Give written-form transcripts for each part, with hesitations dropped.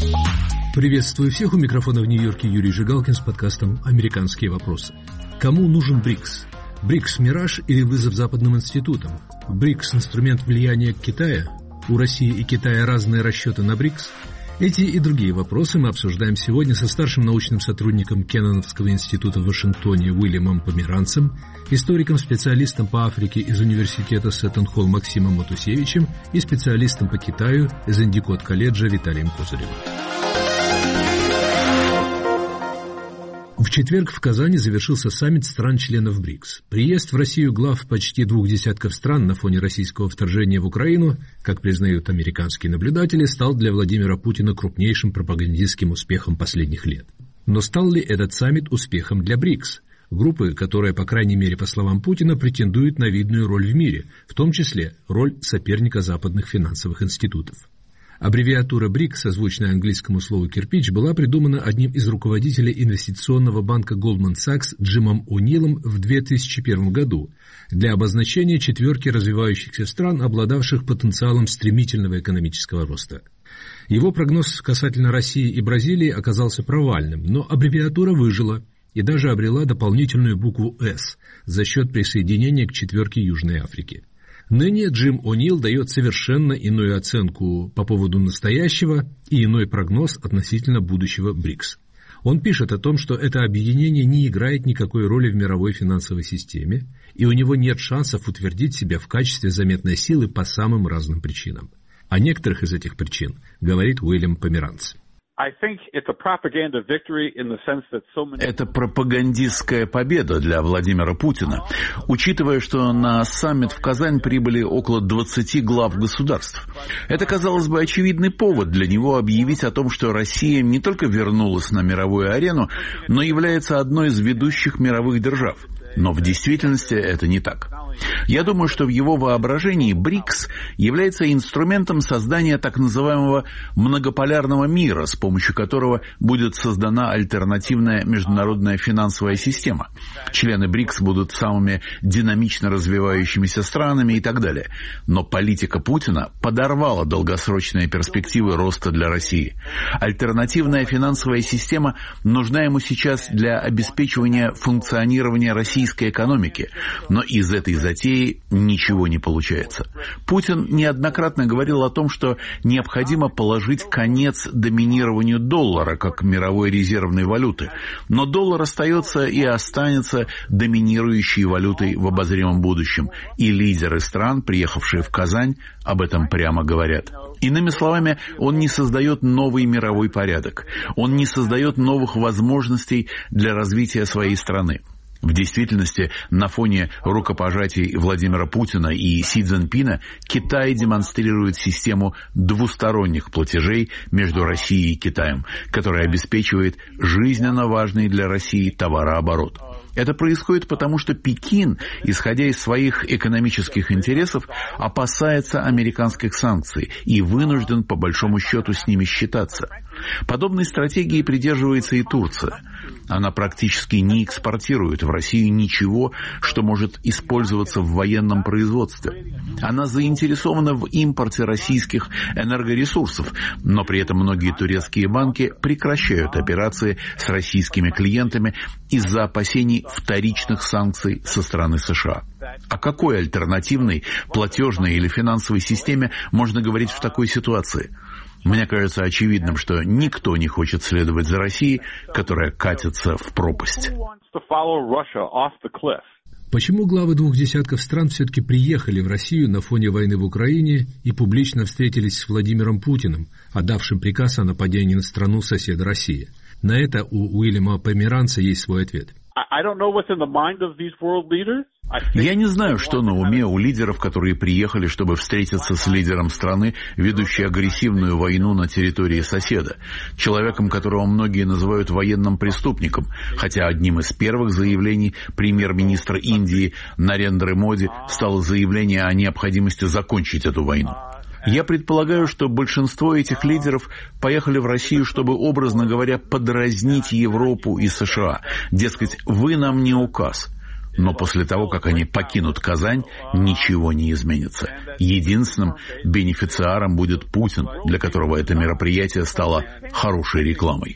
Приветствую всех, у микрофона в Нью-Йорке Юрий Жигалкин с подкастом «Американские вопросы». Кому нужен БРИКС? БРИКС – мираж или вызов западным институтам? БРИКС – инструмент влияния Китая? У России и Китая разные расчеты на БРИКС? Эти и другие вопросы мы обсуждаем сегодня со старшим научным сотрудником Кенноновского института в Вашингтоне Уильямом Померанцем, историком-специалистом по Африке из университета Сеттон-Холл Максимом Матусевичем и специалистом по Китаю из Эндикот-колледжа Виталием Козыревым. В четверг в Казани завершился саммит стран-членов БРИКС. Приезд в Россию глав почти 2 десятков стран на фоне российского вторжения в Украину, как признают американские наблюдатели, стал для Владимира Путина крупнейшим пропагандистским успехом последних лет. Но стал ли этот саммит успехом для БРИКС? Группы, которая, по крайней мере, по словам Путина, претендует на видную роль в мире, в том числе роль соперника западных финансовых институтов. Аббревиатура БРИКС, созвучная английскому слову «кирпич», была придумана одним из руководителей инвестиционного банка Goldman Sachs Джимом О'Нилом в 2001 году для обозначения четверки развивающихся стран, обладавших потенциалом стремительного экономического роста. Его прогноз касательно России и Бразилии оказался провальным, но аббревиатура выжила и даже обрела дополнительную букву «С» за счет присоединения к четверке Южной Африки. Ныне Джим О'Нил дает совершенно иную оценку по поводу настоящего и иной прогноз относительно будущего БРИКС. Он пишет о том, что это объединение не играет никакой роли в мировой финансовой системе, и у него нет шансов утвердить себя в качестве заметной силы по самым разным причинам. О некоторых из этих причин говорит Уильям Померанц. Это пропагандистская победа для Владимира Путина, учитывая, что на саммит в Казань прибыли около 20 глав государств. Это, казалось бы, очевидный повод для него объявить о том, что Россия не только вернулась на мировую арену, но является одной из ведущих мировых держав. Но в действительности это не так. Я думаю, что в его воображении БРИКС является инструментом создания так называемого многополярного мира, с помощью которого будет создана альтернативная международная финансовая система. Члены БРИКС будут самыми динамично развивающимися странами и так далее. Но политика Путина подорвала долгосрочные перспективы роста для России. Альтернативная финансовая система нужна ему сейчас для обеспечивания функционирования российской экономики, но из этой затеи ничего не получается. Путин неоднократно говорил о том, что необходимо положить конец доминированию доллара как мировой резервной валюты, но доллар остается и останется доминирующей валютой в обозримом будущем, и лидеры стран, приехавшие в Казань, об этом прямо говорят. Иными словами, он не создает новый мировой порядок, он не создает новых возможностей для развития своей страны. В действительности, на фоне рукопожатий Владимира Путина и Си Цзиньпина Китай демонстрирует систему двусторонних платежей между Россией и Китаем, которая обеспечивает жизненно важный для России товарооборот. Это происходит потому, что Пекин, исходя из своих экономических интересов, опасается американских санкций и вынужден, по большому счету, с ними считаться. Подобной стратегии придерживается и Турция. Она практически не экспортирует в Россию ничего, что может использоваться в военном производстве. Она заинтересована в импорте российских энергоресурсов, но при этом многие турецкие банки прекращают операции с российскими клиентами из-за опасений вторичных санкций со стороны США. О какой альтернативной платежной или финансовой системе можно говорить в такой ситуации? Мне кажется очевидным, что никто не хочет следовать за Россией, которая катится в пропасть. Почему главы 2 десятков стран все-таки приехали в Россию на фоне войны в Украине и публично встретились с Владимиром Путиным, отдавшим приказ о нападении на страну-соседа России? На это у Уильяма Померанца есть свой ответ. Я не знаю, что на уме у лидеров, которые приехали, чтобы встретиться с лидером страны, ведущей агрессивную войну на территории соседа, человеком, которого многие называют военным преступником, хотя одним из первых заявлений премьер-министра Индии Нарендры Моди стало заявление о необходимости закончить эту войну. Я предполагаю, что большинство этих лидеров поехали в Россию, чтобы, образно говоря, подразнить Европу и США. Дескать, вы нам не указ. Но после того, как они покинут Казань, ничего не изменится. Единственным бенефициаром будет Путин, для которого это мероприятие стало хорошей рекламой.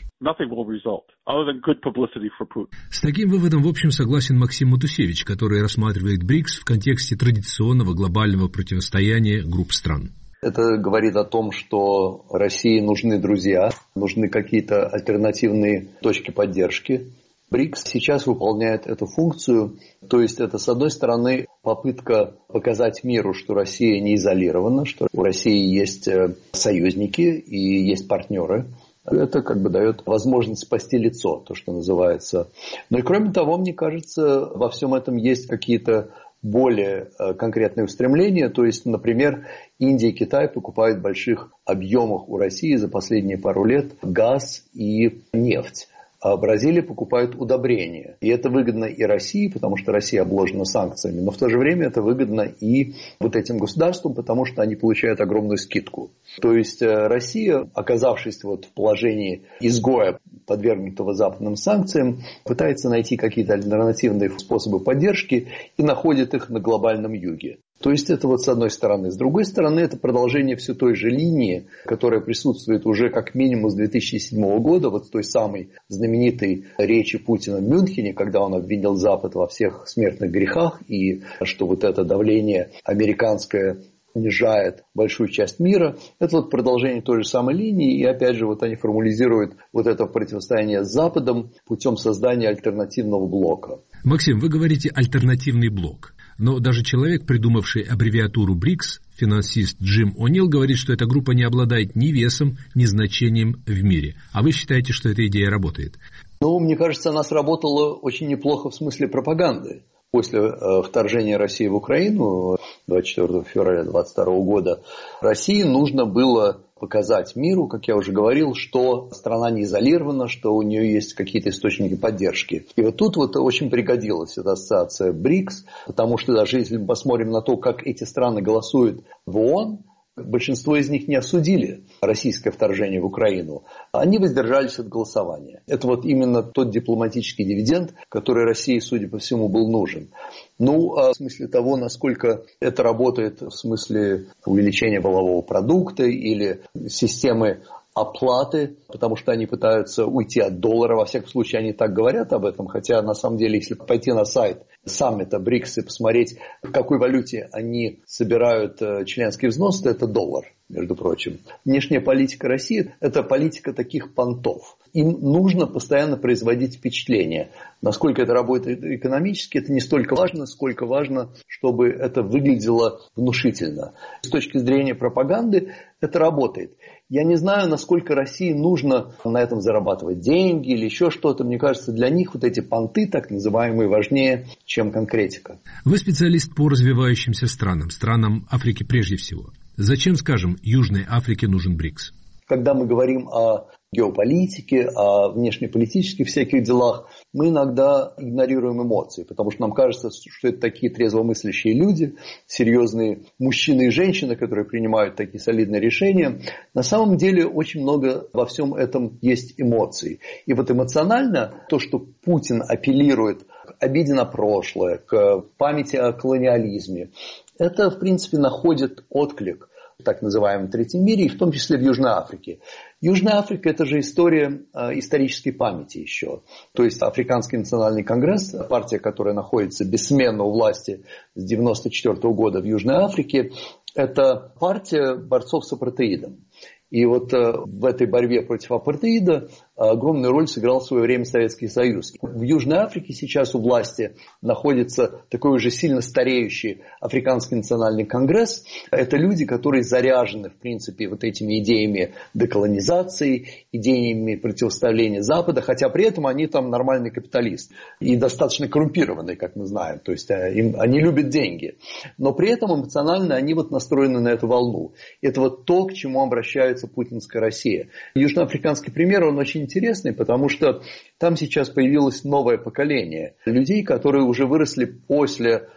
С таким выводом, в общем, согласен Максим Матусевич, который рассматривает БРИКС в контексте традиционного глобального противостояния групп стран. Это говорит о том, что России нужны друзья, нужны какие-то альтернативные точки поддержки. БРИКС сейчас выполняет эту функцию, то есть это, с одной стороны, попытка показать миру, что Россия не изолирована, что у России есть союзники и есть партнеры. Это как бы дает возможность спасти лицо, то, что называется. Но и кроме того, мне кажется, во всем этом есть какие-то более конкретные устремления. То есть, например, Индия и Китай покупают в больших объемах у России за последние пару лет газ и нефть. А Бразилия покупает удобрения. И это выгодно и России, потому что Россия обложена санкциями, но в то же время это выгодно и вот этим государствам, потому что они получают огромную скидку. То есть Россия, оказавшись вот в положении изгоя, подвергнутого западным санкциям, пытается найти какие-то альтернативные способы поддержки и находит их на глобальном юге. То есть это вот с одной стороны. С другой стороны, это продолжение все той же линии, которая присутствует уже как минимум с 2007 года, вот с той самой знаменитой речи Путина в Мюнхене, когда он обвинил Запад во всех смертных грехах, и что вот это давление американское унижает большую часть мира. Это вот продолжение той же самой линии, и опять же вот они формализируют вот это противостояние с Западом путем создания альтернативного блока. Максим, вы говорите «альтернативный блок». Но даже человек, придумавший аббревиатуру БРИКС, финансист Джим О'Нил, говорит, что эта группа не обладает ни весом, ни значением в мире. А вы считаете, что эта идея работает? Ну, мне кажется, она сработала очень неплохо в смысле пропаганды. После вторжения России в Украину 24 февраля 2022 года России нужно было показать миру, как я уже говорил, что страна не изолирована, что у нее есть какие-то источники поддержки. И вот тут вот очень пригодилась эта ассоциация БРИКС, потому что даже если мы посмотрим на то, как эти страны голосуют в ООН, большинство из них не осудили российское вторжение в Украину. Они воздержались от голосования. Это вот именно тот дипломатический дивиденд, который России, судя по всему, был нужен. Ну, а в смысле того, насколько это работает в смысле увеличения валового продукта или системы оплаты, потому что они пытаются уйти от доллара. Во всяком случае, они так говорят об этом. Хотя, на самом деле, если пойти на сайт саммита БРИКС и посмотреть, в какой валюте они собирают членский взнос, то это доллар, между прочим. Внешняя политика России – это политика таких понтов. Им нужно постоянно производить впечатление. Насколько это работает экономически, это не столько важно, сколько важно, чтобы это выглядело внушительно. С точки зрения пропаганды это работает. Я не знаю, насколько России нужно на этом зарабатывать деньги или еще что-то. Мне кажется, для них вот эти понты, так называемые, важнее, чем конкретика. Вы специалист по развивающимся странам, странам Африки прежде всего. Зачем, скажем, Южной Африке нужен БРИКС? Когда мы говорим о геополитике, о внешнеполитических всяких делах, мы иногда игнорируем эмоции, потому что нам кажется, что это такие трезвомыслящие люди, серьезные мужчины и женщины, которые принимают такие солидные решения. На самом деле очень много во всем этом есть эмоций. И вот эмоционально то, что Путин апеллирует к обиде на прошлое, к памяти о колониализме, это, в принципе, находит отклик в так называемом Третьем мире, и в том числе в Южной Африке. Южная Африка – это же история исторической памяти еще. То есть Африканский национальный конгресс, партия, которая находится бессменно у власти с 1994 года в Южной Африке, это партия борцов с апартеидом. И вот в этой борьбе против апартеида огромную роль сыграл в свое время Советский Союз. В Южной Африке сейчас у власти находится такой уже сильно стареющий Африканский национальный конгресс. Это люди, которые заряжены, в принципе, вот этими идеями деколонизации, идеями противоставления Запада, хотя при этом они там нормальный капиталист и достаточно коррумпированный, как мы знаем. То есть они любят деньги. Но при этом эмоционально они вот настроены на эту волну. Это вот то, к чему обращается путинская Россия. Южноафриканский пример, он очень интересный, потому что там сейчас появилось новое поколение людей, которые уже выросли после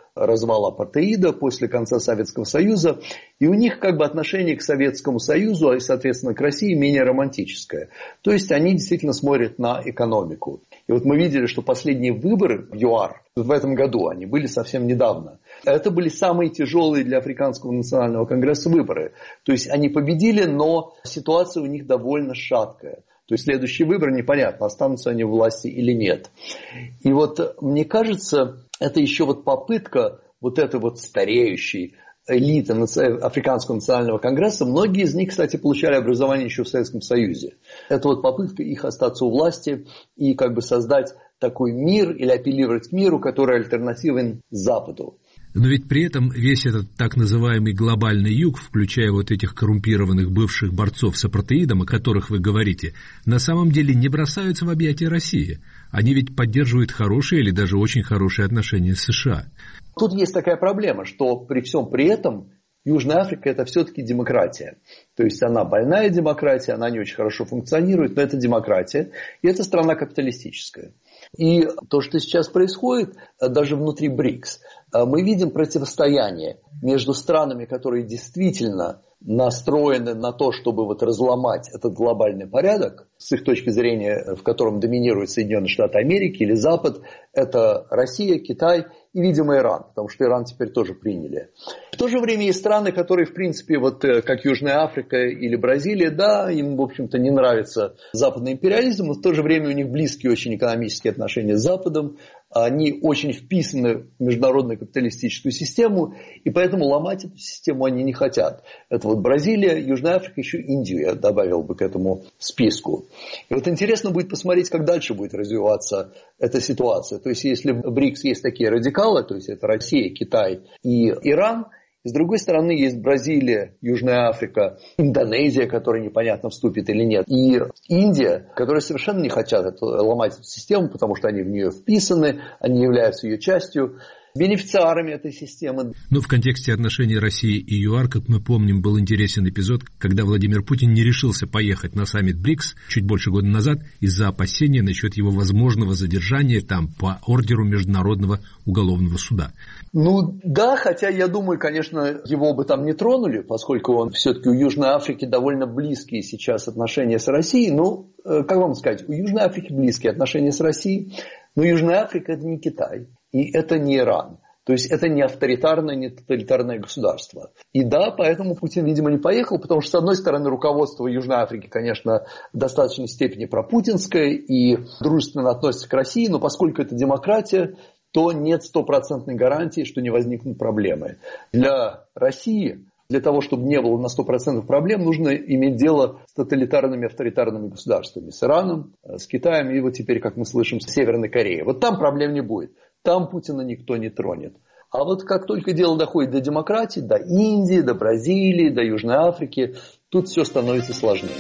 развала апартеида, после конца Советского Союза. И у них как бы отношение к Советскому Союзу, и, соответственно, к России менее романтическое. То есть они действительно смотрят на экономику. И вот мы видели, что последние выборы в ЮАР в этом году, они были совсем недавно. Это были самые тяжелые для Африканского национального конгресса выборы. То есть они победили, но ситуация у них довольно шаткая. То есть следующий выбор непонятно, останутся они в власти или нет. И вот мне кажется, это еще вот попытка вот этой вот стареющей элиты Африканского национального конгресса. Многие из них, кстати, получали образование еще в Советском Союзе. Это вот попытка их остаться у власти и как бы создать такой мир или апеллировать к миру, который альтернативен Западу. Но ведь при этом весь этот так называемый глобальный юг, включая вот этих коррумпированных бывших борцов с апартеидом, о которых вы говорите, на самом деле не бросаются в объятия России. Они ведь поддерживают хорошие или даже очень хорошие отношения с США. Тут есть такая проблема, что при всем при этом Южная Африка – это все-таки демократия. То есть она больная демократия, она не очень хорошо функционирует, но это демократия. И это страна капиталистическая. И то, что сейчас происходит, даже внутри БРИКС, мы видим противостояние между странами, которые действительно настроены на то, чтобы вот разломать этот глобальный порядок, с их точки зрения, в котором доминируют Соединенные Штаты Америки или Запад, это Россия, Китай и, видимо, Иран, потому что Иран теперь тоже приняли. В то же время есть страны, которые, в принципе, вот как Южная Африка или Бразилия, да, им, в общем-то, не нравится западный империализм, но в то же время у них близкие очень экономические отношения с Западом, они очень вписаны в международную капиталистическую систему, и поэтому ломать эту систему они не хотят. Это вот Бразилия, Южная Африка, еще Индию я добавил бы к этому списку. И вот интересно будет посмотреть, как дальше будет развиваться эта ситуация. То есть, если в БРИКС есть такие радикалы, то есть это Россия, Китай и Иран, и с другой стороны есть Бразилия, Южная Африка, Индонезия, которая непонятно вступит или нет, и Индия, которые совершенно не хотят ломать эту систему, потому что они в нее вписаны, они являются ее частью, бенефициарами этой системы. Но в контексте отношений России и ЮАР, как мы помним, был интересен эпизод, когда Владимир Путин не решился поехать на саммит БРИКС чуть больше года назад из-за опасения насчет его возможного задержания там по ордеру Международного уголовного суда. Ну да, хотя я думаю, конечно, его бы там не тронули, поскольку он все-таки у Южной Африки довольно близкие сейчас отношения с Россией. Ну, как вам сказать, у Южной Африки близкие отношения с Россией, но Южная Африка – это не Китай. И это не Иран. То есть это не авторитарное, не тоталитарное государство. И да, поэтому Путин, видимо, не поехал, потому что, с одной стороны, руководство Южной Африки, конечно, в достаточной степени пропутинское и дружественно относится к России, но поскольку это демократия, то нет стопроцентной гарантии, что не возникнут проблемы. Для России, для того, чтобы не было на 100% проблем, нужно иметь дело с тоталитарными, авторитарными государствами. С Ираном, с Китаем и вот теперь, как мы слышим, с Северной Кореей. Вот там проблем не будет. Там Путина никто не тронет. А вот как только дело доходит до демократии, до Индии, до Бразилии, до Южной Африки, тут все становится сложнее.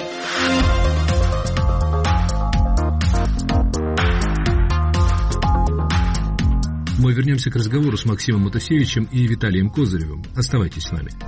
Мы вернемся к разговору с Максимом Матусевичем и Виталием Козыревым. Оставайтесь с нами.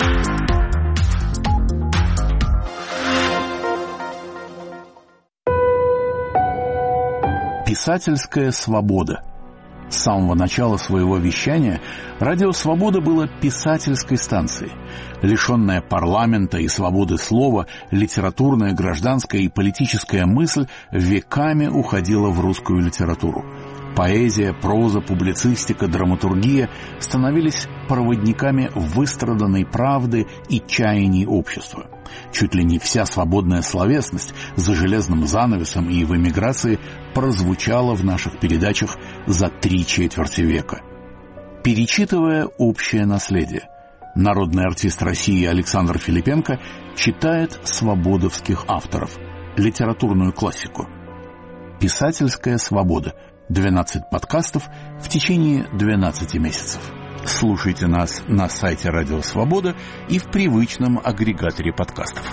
Писательская свобода. С самого начала своего вещания Радио Свобода было писательской станцией. Лишенная парламента и свободы слова, литературная, гражданская и политическая мысль веками уходила в русскую литературу. Поэзия, проза, публицистика, драматургия становились проводниками выстраданной правды и чаяний общества. Чуть ли не вся свободная словесность за железным занавесом и в эмиграции прозвучала в наших передачах за 3/4 века. Перечитывая общее наследие, народный артист России Александр Филипенко читает свободовских авторов, литературную классику. Писательская свобода. 12 подкастов в течение 12 месяцев. Слушайте нас на сайте Радио Свобода и в привычном агрегаторе подкастов.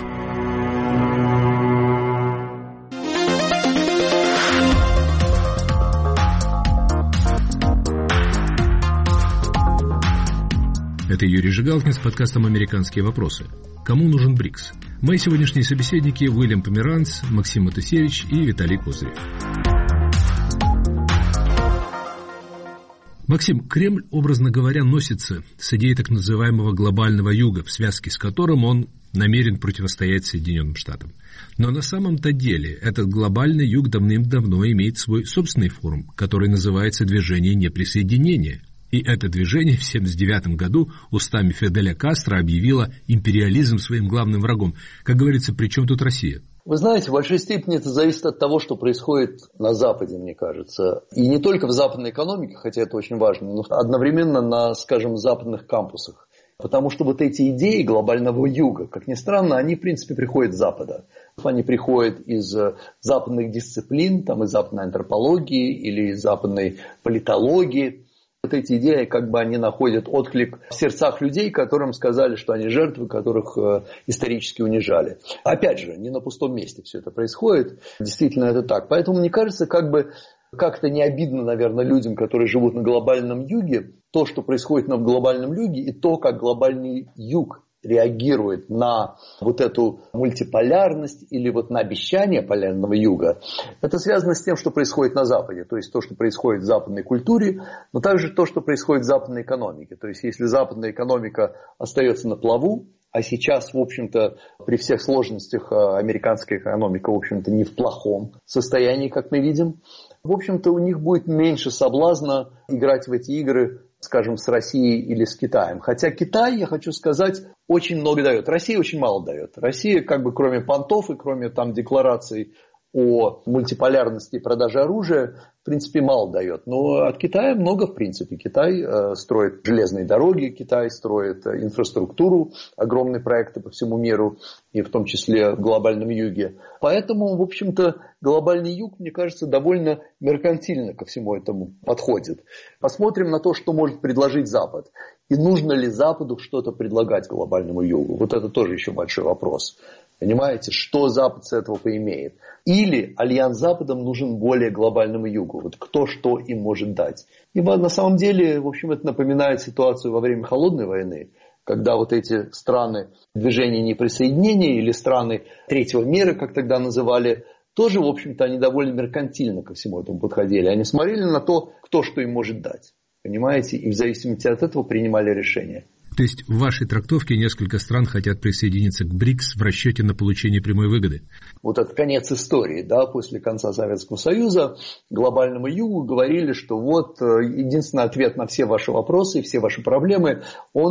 Это Юрий Жигалкин с подкастом «Американские вопросы». Кому нужен БРИКС? Мои сегодняшние собеседники Уильям Померанц, Максим Матусевич и Виталий Козырев. Максим, Кремль, образно говоря, носится с идеей так называемого глобального юга, в связке с которым он намерен противостоять Соединенным Штатам. Но на самом-то деле этот глобальный юг давным-давно имеет свой собственный форум, который называется «Движение неприсоединения». И это движение в 1979 году устами Фиделя Кастро объявило империализм своим главным врагом. Как говорится, при чем тут Россия? Вы знаете, в большой степени это зависит от того, что происходит на Западе, мне кажется. И не только в западной экономике, хотя это очень важно, но одновременно на, скажем, западных кампусах. Потому что вот эти идеи глобального юга, как ни странно, они, в принципе, приходят с Запада. Они приходят из западных дисциплин, там, из западной антропологии или из западной политологии. Вот эти идеи, как бы они находят отклик в сердцах людей, которым сказали, что они жертвы, которых исторически унижали. Опять же, не на пустом месте все это происходит. Действительно, это так. Поэтому, мне кажется, как-то не обидно, наверное, людям, которые живут на глобальном юге, то, что происходит на глобальном юге, и то, как глобальный юг реагирует на вот эту мультиполярность или вот на обещание полярного юга, это связано с тем, что происходит на Западе. То есть то, что происходит в западной культуре, но также то, что происходит в западной экономике. То есть если западная экономика остается на плаву, а сейчас, в общем-то, при всех сложностях американская экономика, в общем-то, не в плохом состоянии, как мы видим, в общем-то, у них будет меньше соблазна играть в эти игры, скажем, с Россией или с Китаем. Хотя Китай, я хочу сказать, очень много дает. Россия очень мало дает. Россия, как бы, кроме понтов и кроме там деклараций о мультиполярности и продаже оружия, в принципе, мало дает. Но от Китая много, в принципе. Китай строит железные дороги, Китай строит инфраструктуру, огромные проекты по всему миру, и в том числе в глобальном юге. Поэтому, в общем-то, глобальный юг, мне кажется, довольно меркантильно ко всему этому подходит. Посмотрим на то, что может предложить Запад. И нужно ли Западу что-то предлагать глобальному югу? Вот это тоже еще большой вопрос. Понимаете, что Запад с этого поимеет? Или альянс с Западом нужен более глобальному югу? Вот кто что им может дать? Ибо на самом деле, в общем, это напоминает ситуацию во время Холодной войны, когда вот эти страны движения неприсоединения или страны третьего мира, как тогда называли, тоже, в общем-то, они довольно меркантильно ко всему этому подходили. Они смотрели на то, кто что им может дать. Понимаете? И в зависимости от этого принимали решения. То есть в вашей трактовке несколько стран хотят присоединиться к БРИКС в расчете на получение прямой выгоды? Вот это конец истории, да, после конца Советского Союза глобальному югу говорили, что вот единственный ответ на все ваши вопросы, все ваши проблемы,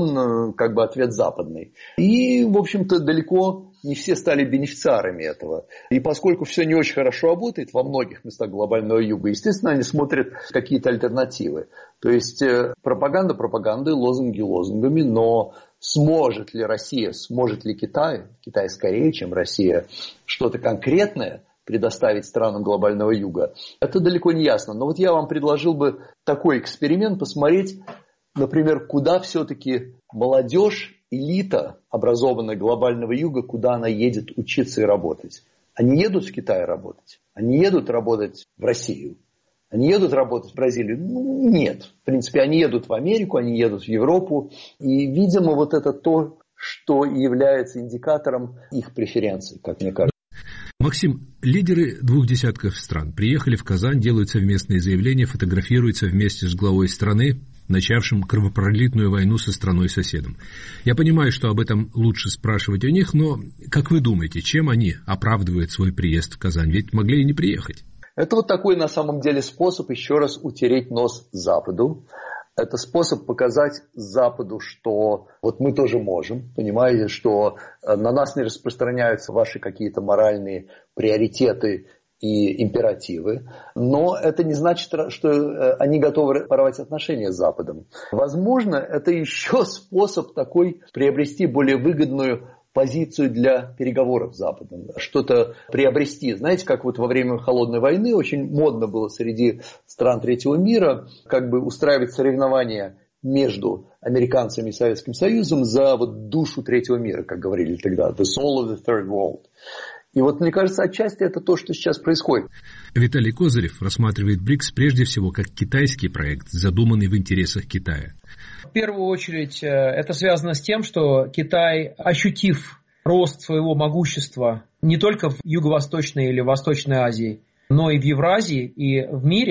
он как бы ответ западный. И, в общем-то, далеко не все стали бенефициарами этого. И поскольку все не очень хорошо работает во многих местах глобального юга, естественно, они смотрят какие-то альтернативы. То есть пропаганда пропагандой, лозунги лозунгами, но сможет ли Россия, сможет ли Китай скорее, чем Россия, что-то конкретное предоставить странам глобального юга, это далеко не ясно. Но вот я вам предложил бы такой эксперимент, посмотреть, например, куда все-таки молодежь, элита, образованная глобального юга, куда она едет учиться и работать. Они едут в Китай работать, они едут работать в Россию. Они едут работать в Бразилию? Нет. В принципе, они едут в Америку, они едут в Европу. И, видимо, вот это то, что является индикатором их преференций, как мне кажется. Максим, лидеры 20 стран приехали в Казань, делают совместные заявления, фотографируются вместе с главой страны, начавшим кровопролитную войну со страной-соседом. Я понимаю, что об этом лучше спрашивать у них, но как вы думаете, чем они оправдывают свой приезд в Казань? Ведь могли и не приехать. Это вот такой на самом деле способ еще раз утереть нос Западу. Это способ показать Западу, что вот мы тоже можем, понимаете, что на нас не распространяются ваши какие-то моральные приоритеты и императивы. Но это не значит, что они готовы порвать отношения с Западом. Возможно, это еще способ такой приобрести более выгодную позицию для переговоров с Западом, что-то приобрести. Знаете, как вот во время Холодной войны очень модно было среди стран третьего мира как бы устраивать соревнования между американцами и Советским Союзом за вот душу третьего мира, как говорили тогда, the soul of the third world. И вот, мне кажется, отчасти это то, что сейчас происходит. Виталий Козырев рассматривает БРИКС прежде всего как китайский проект, задуманный в интересах Китая. В первую очередь это связано с тем, что Китай, ощутив рост своего могущества не только в Юго-Восточной или Восточной Азии, но и в Евразии и в мире,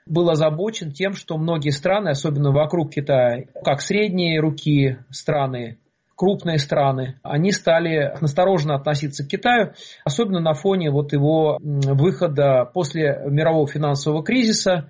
был озабочен тем, что многие страны, особенно вокруг Китая, как средние руки страны, крупные страны, они стали настороженно относиться к Китаю, особенно на фоне вот его выхода после мирового финансового кризиса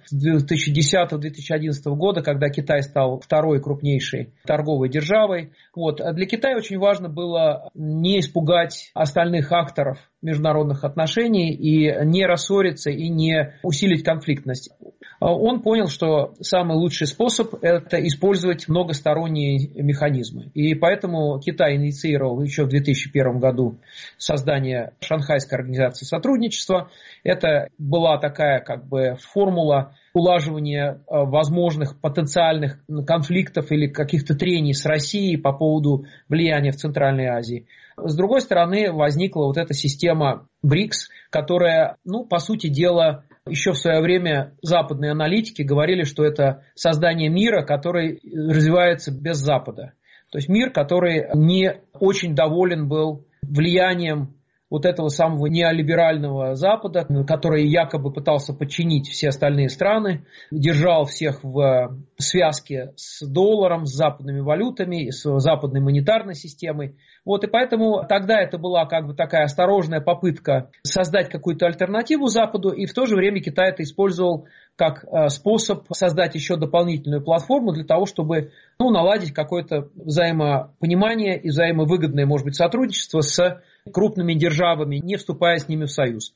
2010-2011 года, когда Китай стал второй крупнейшей торговой державой. Вот. А для Китая очень важно было не испугать остальных акторов международных отношений и не рассориться и не усилить конфликтность. Он понял, что самый лучший способ – это использовать многосторонние механизмы. И поэтому Китай инициировал еще в 2001 году создание Шанхайской организации сотрудничества. Это была такая формула улаживания возможных потенциальных конфликтов или каких-то трений с Россией по поводу влияния в Центральной Азии. С другой стороны, возникла вот эта система БРИКС, которая, по сути дела, еще в свое время западные аналитики говорили, что это создание мира, который развивается без Запада. То есть мир, который не очень доволен был влиянием вот этого самого неолиберального Запада, который якобы пытался подчинить все остальные страны, держал всех в связке с долларом, с западными валютами, с западной монетарной системой. Вот, и поэтому тогда это была такая осторожная попытка создать какую-то альтернативу Западу, и в то же время Китай это использовал как способ создать еще дополнительную платформу для того, чтобы наладить какое-то взаимопонимание и взаимовыгодное, может быть, сотрудничество с крупными державами, не вступая с ними в союз.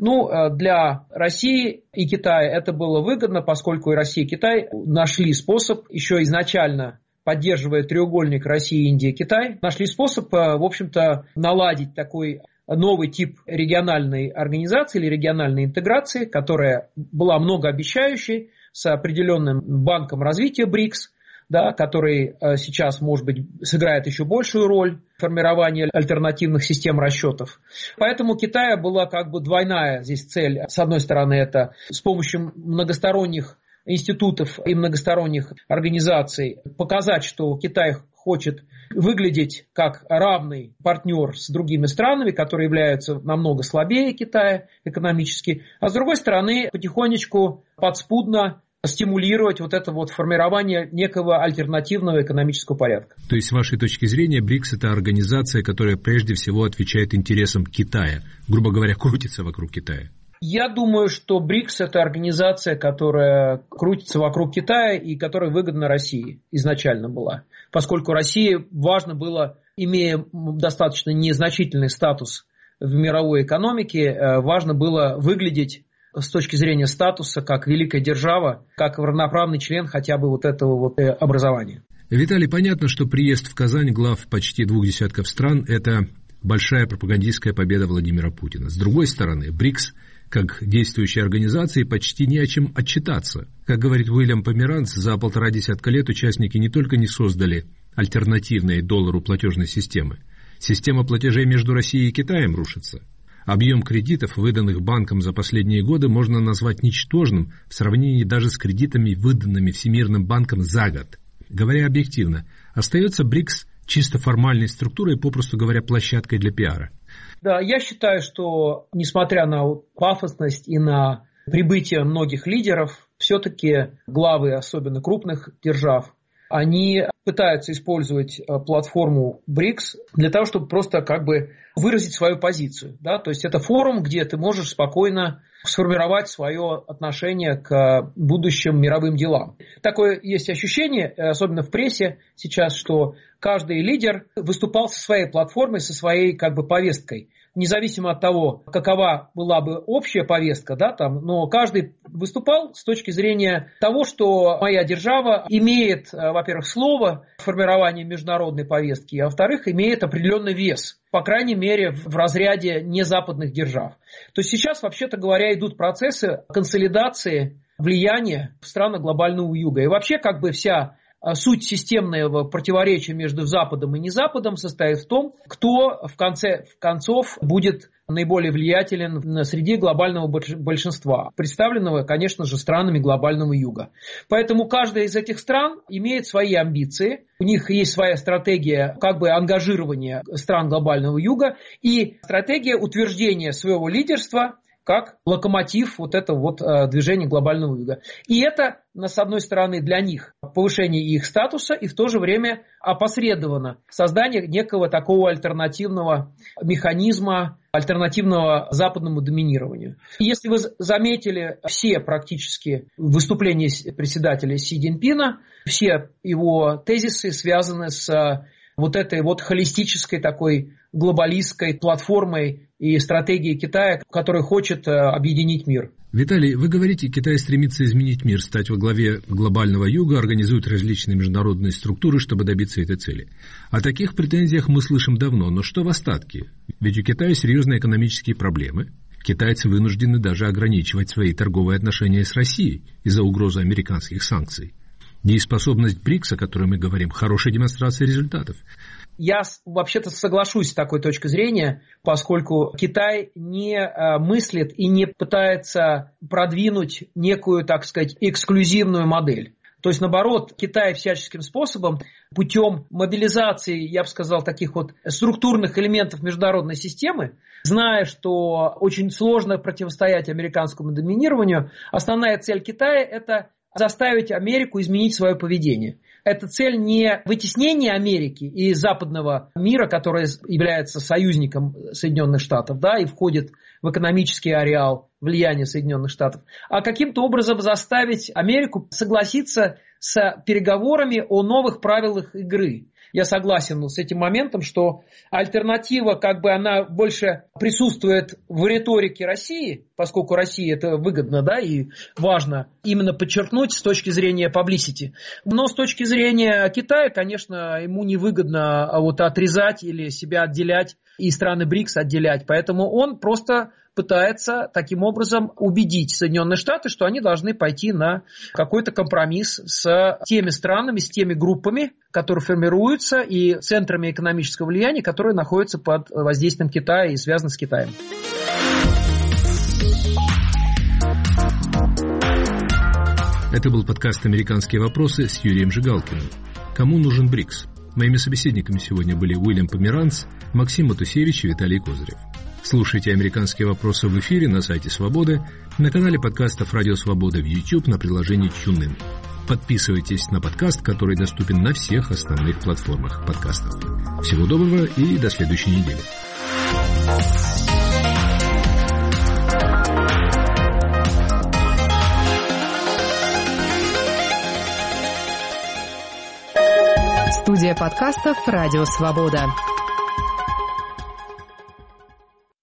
Для России и Китая это было выгодно, поскольку и Россия, и Китай нашли способ, еще изначально поддерживая треугольник Россия, Индия, Китай, нашли способ, в общем-то, наладить такой новый тип региональной организации или региональной интеграции, которая была многообещающей, с определенным банком развития БРИКС, который сейчас, может быть, сыграет еще большую роль в формировании альтернативных систем расчетов. Поэтому у Китая была двойная здесь цель. С одной стороны, это с помощью многосторонних институтов и многосторонних организаций показать, что Китай хочет выглядеть как равный партнер с другими странами, которые являются намного слабее Китая экономически, а с другой стороны потихонечку подспудно стимулировать вот это формирование некого альтернативного экономического порядка. То есть, с вашей точки зрения, БРИКС – это организация, которая прежде всего отвечает интересам Китая, грубо говоря, крутится вокруг Китая? Я думаю, что БРИКС – это организация, которая крутится вокруг Китая и которая выгодна России изначально была. Поскольку России важно было, имея достаточно незначительный статус в мировой экономике, важно было выглядеть с точки зрения статуса как великая держава, как равноправный член хотя бы этого образования. Виталий, понятно, что приезд в Казань глав почти 20 стран – это большая пропагандистская победа Владимира Путина. С другой стороны, БРИКС как действующей организации почти не о чем отчитаться. Как говорит Уильям Померанц, за 1,5 десятка лет участники не только не создали альтернативной доллару платежной системы, система платежей между Россией и Китаем рушится. Объем кредитов, выданных банкам за последние годы, можно назвать ничтожным в сравнении даже с кредитами, выданными Всемирным банком за год. Говоря объективно, остается БРИКС чисто формальной структурой, попросту говоря, площадкой для пиара. Да, я считаю, что несмотря на пафосность и на прибытие многих лидеров, все-таки главы, особенно крупных держав, они пытаются использовать платформу БРИКС для того, чтобы просто выразить свою позицию. Да? То есть это форум, где ты можешь спокойно сформировать свое отношение к будущим мировым делам. Такое есть ощущение, особенно в прессе сейчас, что каждый лидер выступал со своей платформой, со своей повесткой. Независимо от того, какова была бы общая повестка, но каждый выступал с точки зрения того, что моя держава имеет, во-первых, слово в формировании международной повестки, а во-вторых, имеет определенный вес, по крайней мере, в разряде незападных держав. То есть сейчас, вообще-то говоря, идут процессы консолидации влияния в странах глобального юга. И вообще вся суть системного противоречия между Западом и незападом состоит в том, кто в конце концов будет наиболее влиятелен среди глобального большинства, представленного, конечно же, странами глобального юга. Поэтому каждая из этих стран имеет свои амбиции, у них есть своя стратегия ангажирования стран глобального юга и стратегия утверждения своего лидерства как локомотив вот этого вот движения глобального юга. И это, с одной стороны, для них повышение их статуса и в то же время опосредованно создание некого такого альтернативного механизма, альтернативного западному доминированию. Если вы заметили, все практически выступления председателя Си Цзиньпина, все его тезисы связаны с вот этой вот холистической такой глобалистской платформой и стратегией Китая, которая хочет объединить мир. Виталий, вы говорите, Китай стремится изменить мир, стать во главе глобального юга, организует различные международные структуры, чтобы добиться этой цели. О таких претензиях мы слышим давно, но что в остатке? Ведь у Китая серьезные экономические проблемы. Китайцы вынуждены даже ограничивать свои торговые отношения с Россией из-за угрозы американских санкций. Дееспособность БРИКС, о которой мы говорим, хорошая демонстрация результатов. Я вообще-то соглашусь с такой точки зрения, поскольку Китай не мыслит и не пытается продвинуть некую, так сказать, эксклюзивную модель. То есть, наоборот, Китай всяческим способом, путем мобилизации, я бы сказал, таких вот структурных элементов международной системы, зная, что очень сложно противостоять американскому доминированию, основная цель Китая – это заставить Америку изменить свое поведение. Эта цель не вытеснение Америки и западного мира, который является союзником Соединенных Штатов, да, и входит в экономический ареал влияния Соединенных Штатов, а каким-то образом заставить Америку согласиться с переговорами о новых правилах игры. Я согласен с этим моментом, что альтернатива, как бы она больше присутствует в риторике России, поскольку России это выгодно, да, и важно именно подчеркнуть с точки зрения publicity. Но с точки зрения Китая, конечно, ему невыгодно вот отрезать или себя отделять и страны БРИКС отделять. Поэтому он просто пытается таким образом убедить Соединенные Штаты, что они должны пойти на какой-то компромисс с теми странами, с теми группами, которые формируются, и центрами экономического влияния, которые находятся под воздействием Китая и связаны с Китаем. Это был подкаст «Американские вопросы» с Юрием Жигалкиным. Кому нужен БРИКС? Моими собеседниками сегодня были Уильям Померанц, Максим Матусевич и Виталий Козырев. Слушайте «Американские вопросы» в эфире на сайте «Свободы», на канале подкастов «Радио Свобода» в YouTube, на приложении TuneIn. Подписывайтесь на подкаст, который доступен на всех основных платформах подкастов. Всего доброго и до следующей недели. Студия подкастов «Радио Свобода».